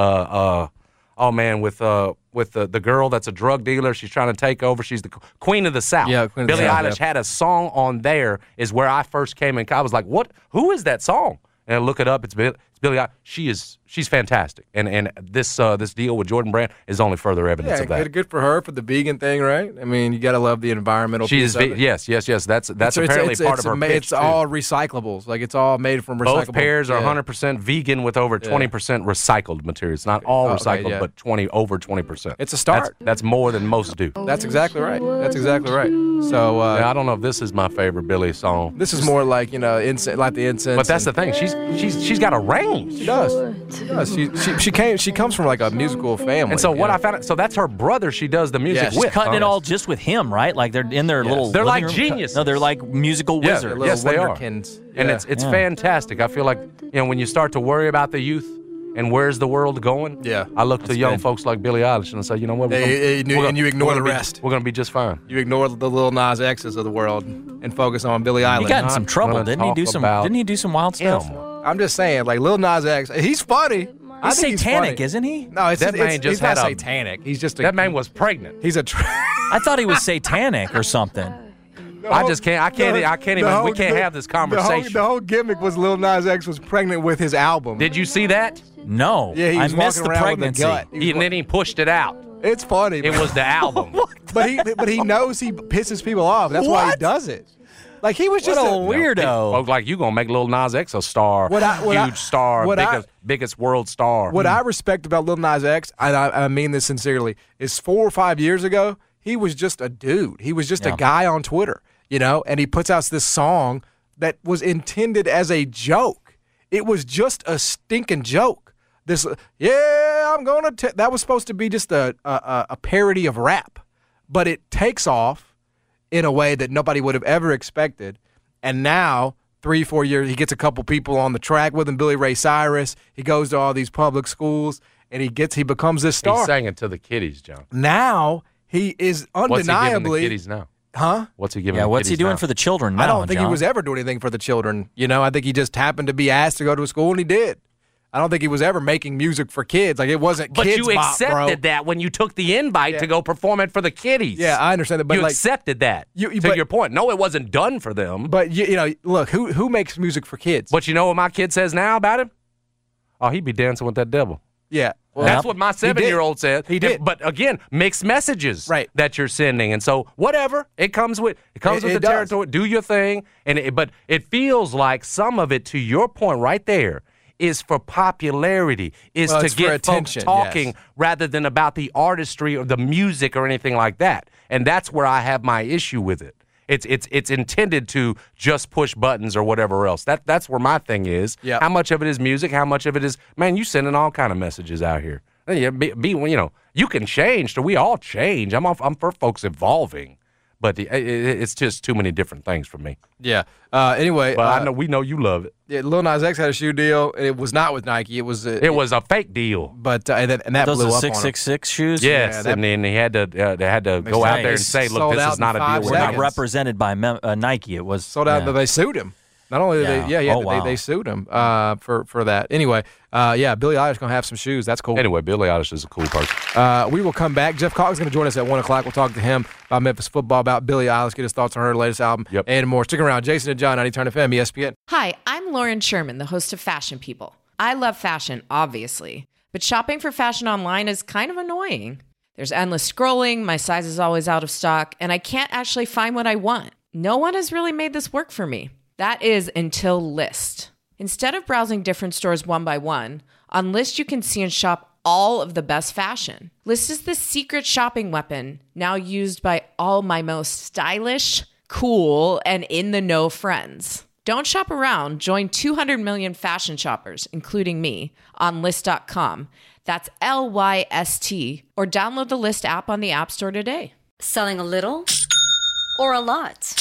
With the girl that's a drug dealer. She's trying to take over. She's the Queen of the South. Yeah, Queen of the Billie South, Eilish had a song on there is where I first came in. I was like, what? Who is that song? And I look it up. It's Billie Eilish. She's fantastic. And this deal with Jordan Brand is only further evidence of that. Good for her for the vegan thing, right? I mean, you got to love the environmental She piece is of it. yes. That's apparently part of her pitch, It's too. all recyclables. Like it's all made from recyclable. Both pairs are 100% vegan with over 20% recycled material. It's not all recycled, but over 20%. It's a start. That's more than most do. That's exactly right. So I don't know if this is my favorite Billie song. this is more like incense, like the incense. But that's the thing. She's got a range. She does. She comes from like a musical family. And so what I found out, so that's her brother she does the music Yes. with. Cutting it all just with him, right? Like they're in their little. They're living like room geniuses. No, they're like musical Yeah, wizards. yes, they are. wonderkins. And Yeah. it's fantastic. I feel like, when you start to worry about the youth and where's the world going, I look to young folks like Billie Eilish and I say, you know what? And you ignore the rest. We're going to be just fine. You ignore the little Nas X's of the world and focus on Billie Eilish. He got in some trouble, gonna didn't he? talk Didn't he do some wild stuff? I'm just saying, like Lil Nas X, he's funny. I He's think satanic, funny. isn't he? No, That man just he's not had a- satanic. He's just That man was pregnant. He's a. I thought he was satanic or something. I can't even. We can't have this conversation. The whole gimmick was Lil Nas X was pregnant with his album. Did you see that? No, Yeah, he was I missed walking the around pregnancy. with a gut. And then he pushed it out. It's funny. It was the album. but he knows he pisses people off. That's why he does it. Like, he was just What a weirdo. Folks like you gonna make Lil Nas X a star, biggest world star. What I respect about Lil Nas X, and I mean this sincerely, is 4 or 5 years ago, he was just a dude. He was just a guy on Twitter, and he puts out this song that was intended as a joke. It was just a stinking joke. This, that was supposed to be just a parody of rap, but it takes off in a way that nobody would have ever expected. And now, 3-4 years, he gets a couple people on the track with him, Billy Ray Cyrus. He goes to all these public schools, and he becomes this star. He's singing to the kiddies, John. Now, he is undeniably. What's he giving the kiddies now? Huh? What's he giving? Yeah, the what's he kiddies doing now? for the children now? I don't think John? he was ever doing anything for the children. I think he just happened to be asked to go to a school, and he did. I don't think he was ever making music for kids. Like, it wasn't But kids you bop, accepted bro. that when you took the invite to go perform it for the kiddies. Yeah, I understand that. But you like, accepted that. To but- your point, no, it wasn't done for them. But look, who makes music for kids? But you know what my kid says now about him? Oh, he'd be dancing with that devil. Yeah, well, That's what my 7-year-old said. He did. But again, mixed messages Right. that you're sending. And so whatever, it comes with the does. territory. Do your thing. But it feels like some of it, to your point right there, is for popularity, is Well, to it's for get folks attention, talking yes. rather than about the artistry or the music or anything like that. And that's where I have my issue with it. It's intended to just push buttons or whatever else. That's where my thing is. Yep. How much of it is music? How much of it is, man, you sending all kind of messages out here. Yeah, you can change. So we all change. I'm for folks evolving, but it's just too many different things for me. Yeah. Anyway, But we know you love it. Yeah, Lil Nas X had a shoe deal, and it was not with Nike. It was a fake deal. But and that Those blew are up 666 shoes. Yes, Yeah, and then they had to go out there and say, "Look, sold this out is not in a 5 deal." We're We're not not represented by Nike. It was sold out. But they sued him. Not only did they sued him for that. Anyway, Billie Eilish gonna have some shoes. That's cool. Anyway, Billie Eilish is a cool person. We will come back. Jeff Cox is going to join us at 1 o'clock. We'll talk to him about Memphis football, about Billie Eilish, get his thoughts on her latest album, and more. Stick around. Jason and John, 90 Turn FM, ESPN. Hi, I'm Lauren Sherman, the host of Fashion People. I love fashion, obviously, but shopping for fashion online is kind of annoying. There's endless scrolling, my size is always out of stock, and I can't actually find what I want. No one has really made this work for me. That is until Lyst. Instead of browsing different stores one by one, on Lyst you can see and shop all of the best fashion. Lyst is the secret shopping weapon now used by all my most stylish, cool, and in-the-know friends. Don't shop around. Join 200 million fashion shoppers, including me, on Lyst.com. That's LYST. Or download the Lyst app on the App Store today. Selling a little or a lot?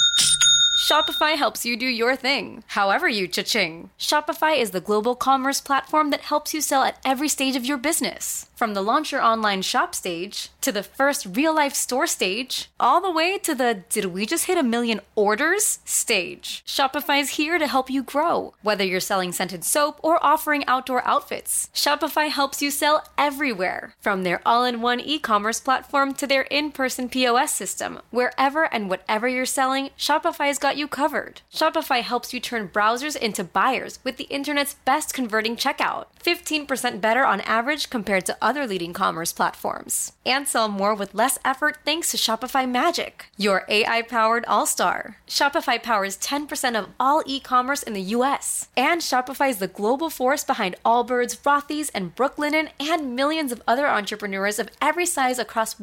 Shopify helps you do your thing, however you cha-ching. Shopify is the global commerce platform that helps you sell at every stage of your business. From the launch your online shop stage, to the first real-life store stage, all the way to the did we just hit 1 million orders stage. Shopify's here to help you grow. Whether you're selling scented soap or offering outdoor outfits, Shopify helps you sell everywhere. From their all-in-one e-commerce platform to their in-person POS system, wherever and whatever you're selling, Shopify's got you covered. Shopify helps you turn browsers into buyers with the internet's best converting checkout. 15% better on average compared to other leading commerce platforms. And sell more with less effort thanks to Shopify Magic, your AI-powered all-star. Shopify powers 10% of all e-commerce in the US. And Shopify is the global force behind Allbirds, Rothy's, and Brooklinen, and millions of other entrepreneurs of every size across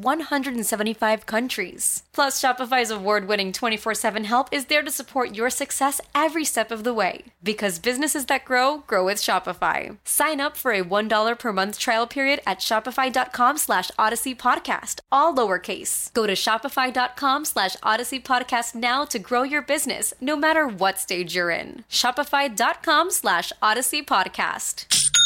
175 countries. Plus, Shopify's award-winning 24/7 help is there to support your success every step of the way. Because businesses that grow with Shopify. Sign up for a $1 per month trial period at shopify.com/Odyssey Podcast, all lowercase. Go to shopify.com/Odyssey Podcast now to grow your business, no matter what stage you're in. Shopify.com/Odyssey Podcast.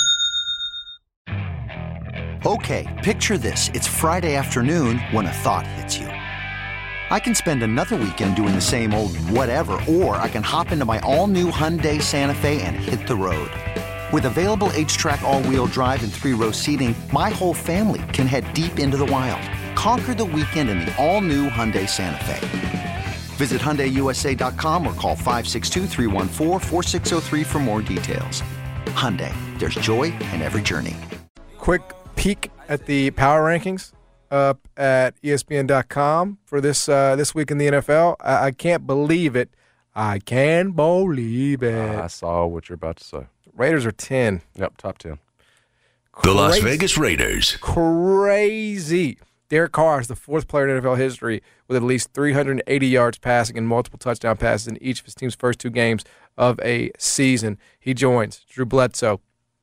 Okay, picture this. It's Friday afternoon when a thought hits you. I can spend another weekend doing the same old whatever, or I can hop into my all-new Hyundai Santa Fe and hit the road. With available H-Track all-wheel drive and 3-row seating, my whole family can head deep into the wild. Conquer the weekend in the all-new Hyundai Santa Fe. Visit HyundaiUSA.com or call 562-314-4603 for more details. Hyundai, there's joy in every journey. Quick peek at the power rankings up at ESPN.com for this week in the NFL. I can't believe it. I can't believe it. I saw what you're about to say. Raiders are 10. Yep, top 10. The Las Vegas Raiders. Crazy. Derek Carr is the fourth player in NFL history with at least 380 yards passing and multiple touchdown passes in each of his team's first 2 games of a season. He joins Drew Bledsoe,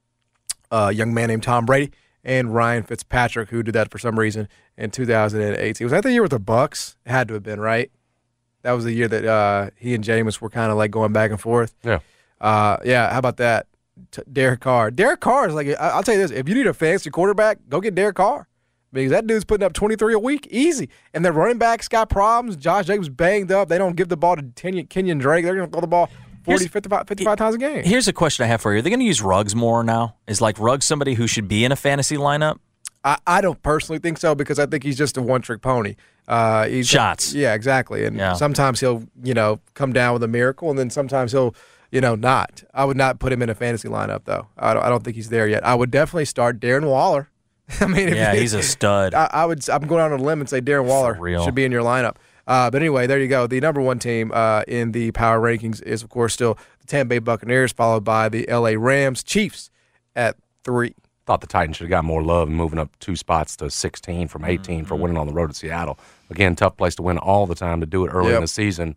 a young man named Tom Brady, and Ryan Fitzpatrick, who did that for some reason in 2018. Was that the year with the Bucks? It had to have been, right? That was the year that he and Jameis were kind of like going back and forth. Yeah. Yeah, how about that? Derek Carr. Derek Carr is like, I'll tell you this, if you need a fantasy quarterback, go get Derek Carr. Because that dude's putting up 23 a week, easy. And their running backs got problems. Josh Jacobs banged up. They don't give the ball to Kenyon Drake. They're going to throw the ball 55 times a game. Here's a question I have for you. Are they going to use Ruggs more now? Is like Ruggs somebody who should be in a fantasy lineup? I don't personally think so because I think he's just a one-trick pony. Shots. Yeah, exactly. And sometimes he'll, come down with a miracle, and then sometimes he'll, not. I would not put him in a fantasy lineup, though. I don't think he's there yet. I would definitely start Darren Waller. I mean, he's a stud. I'm going out on a limb and say Darren Waller should be in your lineup. But anyway, there you go. The number one team in the power rankings is, of course, still the Tampa Bay Buccaneers, followed by the L.A. Rams. Chiefs at 3. Thought the Titans should have got more love, moving up 2 spots to 16 from 18 for winning on the road at Seattle. Again, tough place to win all the time, to do it early in the season.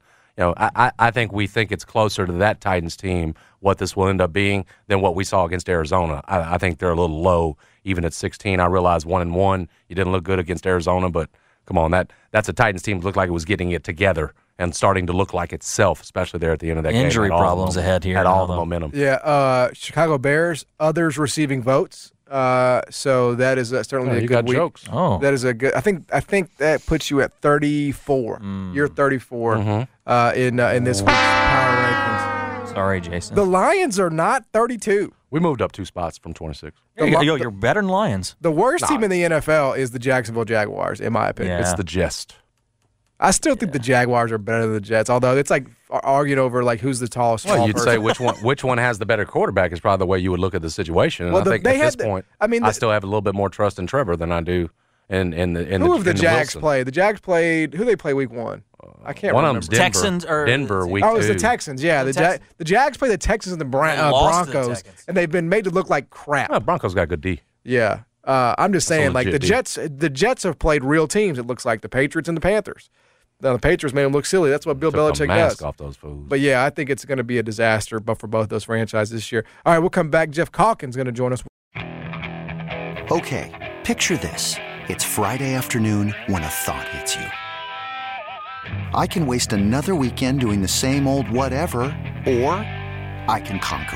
I think we think it's closer to that Titans team, what this will end up being, than what we saw against Arizona. I think they're a little low, even at 16. I realize 1-1, you didn't look good against Arizona, but come on, that's a Titans team that looked like it was getting it together and starting to look like itself, especially there at the end of that game. Injury problems ahead here. Had all the momentum. Yeah, Chicago Bears, others receiving votes. So that is certainly a good got week. Jokes. Oh, that is a good. I think that puts you at 34. You're 34 in this week's power rankings. Sorry, Jason. The Lions are not 32. We moved up 2 spots from 26. You're better than Lions. The worst team in the NFL is the Jacksonville Jaguars, in my opinion. Yeah. It's the gist. I still think the Jaguars are better than the Jets, although it's like arguing over like who's the tallest. Well, you'd person. say which one has the better quarterback is probably the way you would look at the situation. And I think at this point, I still have a little bit more trust in Trevor than I do in who have the Jags Wilson. played? The Jags played. Who they play week 1? I can't remember. One of them's Denver. Texans or Denver week 2. Oh, it was the Texans. Yeah, the Jags play the Texans and the Broncos, and they've been made to look like crap. Oh, Broncos got good D. Yeah, I'm just saying, like the D. Jets. The Jets have played real teams. It looks like the Patriots and the Panthers. Now, the Patriots made them look silly. That's what Bill Belichick the mask does. Off those fools. But yeah, I think it's going to be a disaster, but for both those franchises this year. All right, we'll come back. Jeff Calkins going to join us. Okay, picture this. It's Friday afternoon when a thought hits you. I can waste another weekend doing the same old whatever, or I can conquer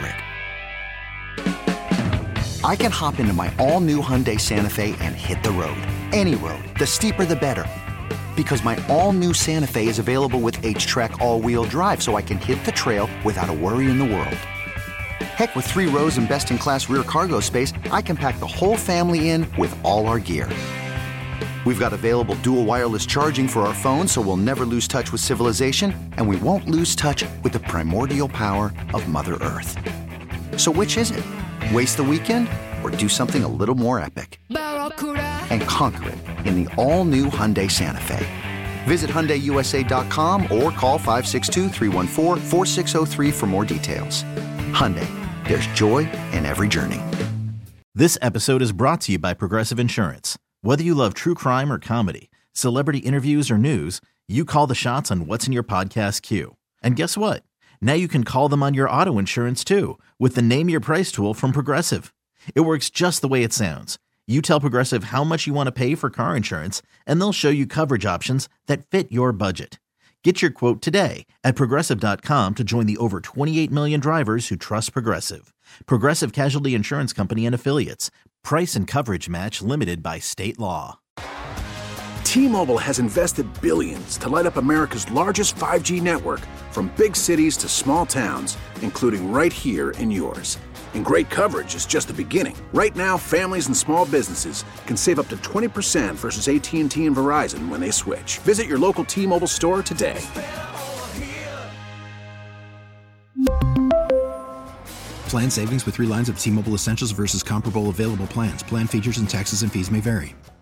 it. I can hop into my all-new Hyundai Santa Fe and hit the road. Any road. The steeper, the better. Because my all-new Santa Fe is available with H-Track all-wheel drive, so I can hit the trail without a worry in the world. Heck, with 3 rows and best-in-class rear cargo space, I can pack the whole family in with all our gear. We've got available dual wireless charging for our phones, so we'll never lose touch with civilization, and we won't lose touch with the primordial power of Mother Earth. So which is it? Waste the weekend or do something a little more epic? And conquer it in the all-new Hyundai Santa Fe. Visit HyundaiUSA.com or call 562-314-4603 for more details. Hyundai, there's joy in every journey. This episode is brought to you by Progressive Insurance. Whether you love true crime or comedy, celebrity interviews or news, you call the shots on what's in your podcast queue. And guess what? Now you can call them on your auto insurance too with the Name Your Price tool from Progressive. It works just the way it sounds. You tell Progressive how much you want to pay for car insurance, and they'll show you coverage options that fit your budget. Get your quote today at Progressive.com to join the over 28 million drivers who trust Progressive. Progressive Casualty Insurance Company and Affiliates. Price and coverage match limited by state law. T-Mobile has invested billions to light up America's largest 5G network, from big cities to small towns, including right here in yours. And great coverage is just the beginning. Right now, families and small businesses can save up to 20% versus AT&T and Verizon when they switch. Visit your local T-Mobile store today. Plan savings with 3 lines of T-Mobile Essentials versus comparable available plans. Plan features and taxes and fees may vary.